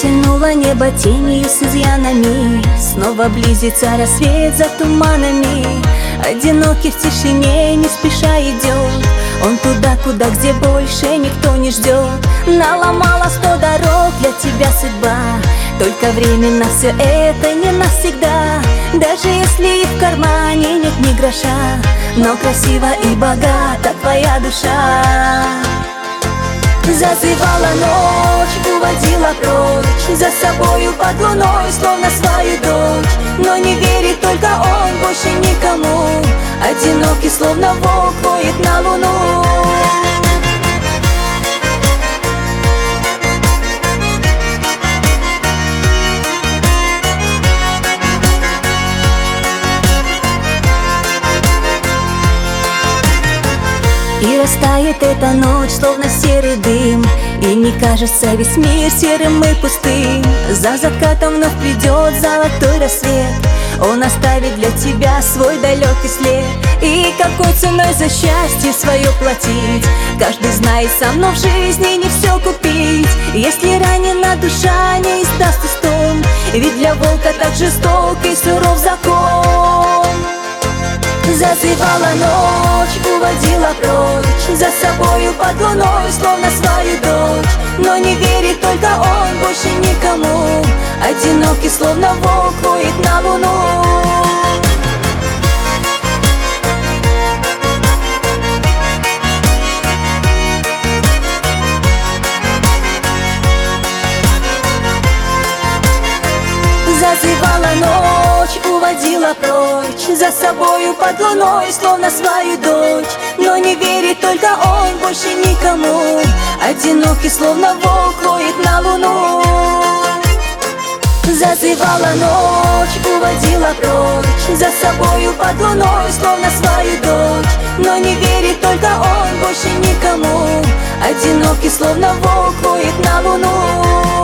Затянуло небо тенью с изъянами, снова близится рассвет за туманами. Одинокий в тишине не спеша идет он туда, куда, где больше никто не ждет. Наломала 100 дорог для тебя судьба, только временно все это не навсегда. Даже если и в кармане нет ни гроша, но красива и богата твоя душа. Зазывала ночь, уводила прочь, за собою под луной, словно свою дочь. Но не верит только он больше никому, одинокий, словно волк, воет на луну. И растает эта ночь, словно серый дым, и не кажется весь мир серым и пустым. За закатом вновь придет золотой рассвет, он оставит для тебя свой далекий след. И какой ценой за счастье свое платить, каждый знает сам, но в жизни не все купить. Если ранена душа, не издаст и стон, ведь для волка так жесток и суров закон. Зазывала ночь, уводила прочь, за собою под луной, словно свою дочь. Но не верит только он больше никому, одинокий, словно волк, воет на луну. Зазывала ночь, уводила прочь, за собою под луной, словно свою дочь. Но не верит только он больше никому, одинокий, словно волк, воет на луну. Зазывала ночь, уводила прочь, за собою под луной, словно свою дочь. Но не верит только он больше никому, одинокий, словно волк, воет на луну.